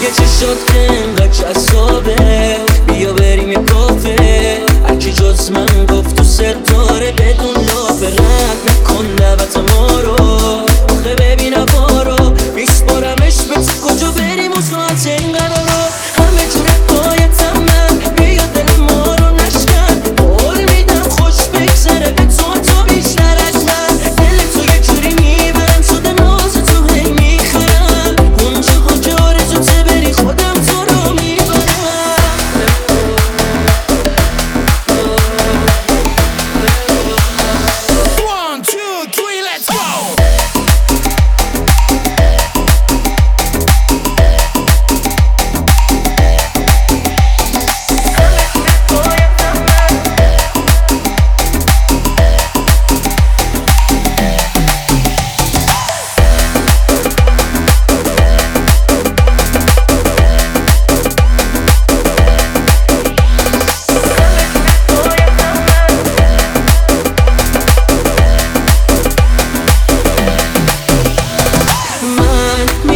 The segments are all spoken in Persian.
دیگه چی شد که انقدر جذابه؟ بیا بریم یه کافه، هرکی جز من گفت تو ستاره بدون لافه رد نکن دعوت ما رو. آخه ببین بارو میسپارمش به تو، کجا بریم و ساعت این قرارو. همه جونه پایتم من، بیا دل ما رو نشکن. قول میدم خوش بگذره به تو بیشتر از من. دل تو یه جوری میبرم شده ناز تو هی میخرم. اونجا ها که آرزوته بری خودم تو رو میبرم. One, two, three, let's go!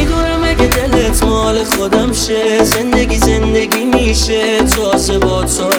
مال خودم شه، زندگی میشه تازه با تو